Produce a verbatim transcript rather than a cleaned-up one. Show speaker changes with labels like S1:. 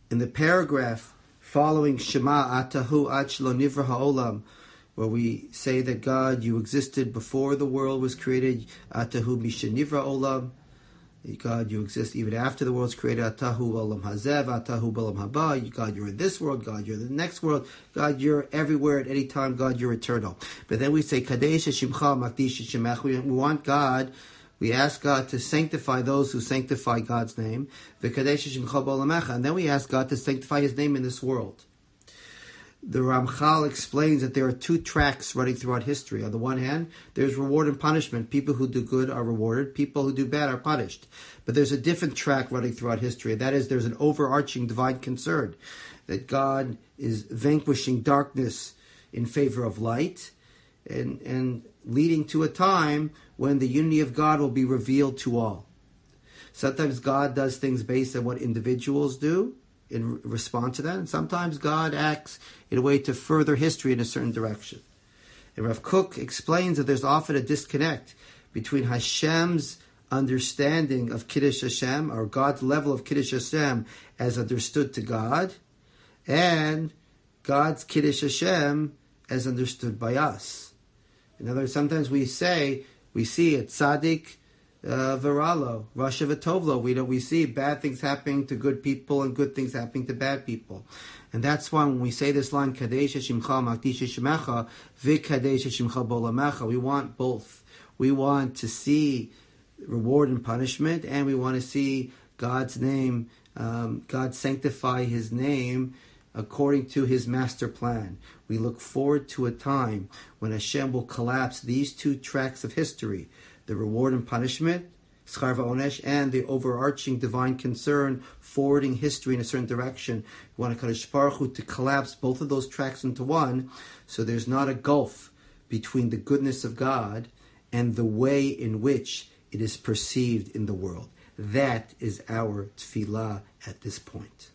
S1: In the paragraph following Shema Atahu Ach Lo Nivra Ha'olam, where we say that God, you existed before the world was created, Atahu Mishenivra Olam, God, you exist even after the world's created, Atahu Olam Hazev, Atahu Olam Haba, God, you're in this world, God, you're in the next world, God, you're everywhere at any time, God, you're eternal. But then we say, Kadesh Shimcha Makdish Shemach, we want God, we ask God to sanctify those who sanctify God's name, and then we ask God to sanctify His name in this world. The Ramchal explains that there are two tracks running throughout history. On the one hand, there's reward and punishment. People who do good are rewarded. People who do bad are punished. But there's a different track running throughout history, and that is there's an overarching divine concern that God is vanquishing darkness in favor of light, and and leading to a time when the unity of God will be revealed to all. Sometimes God does things based on what individuals do in response to that, and sometimes God acts in a way to further history in a certain direction. And Rav Kook explains that there's often a disconnect between Hashem's understanding of Kiddush Hashem, or God's level of Kiddush Hashem as understood to God, and God's Kiddush Hashem as understood by us. In other words, sometimes we say, we see it, Tzaddik uh, Viralo, Rasha V'Tovlo. We don't, we see bad things happening to good people and good things happening to bad people. And that's why when we say this line, Kadesh Shimcha Makdish Shemecha, V'Kadesh Shimcha Bolamecha, we want both. We want to see reward and punishment, and we want to see God's name, um, God sanctify His name according to His master plan. We look forward to a time when Hashem will collapse these two tracks of history, the reward and punishment, Schar V'Onesh, and the overarching divine concern, forwarding history in a certain direction. We want HaKadosh Baruch Hu to collapse both of those tracks into one, so there's not a gulf between the goodness of God and the way in which it is perceived in the world. That is our tefillah at this point.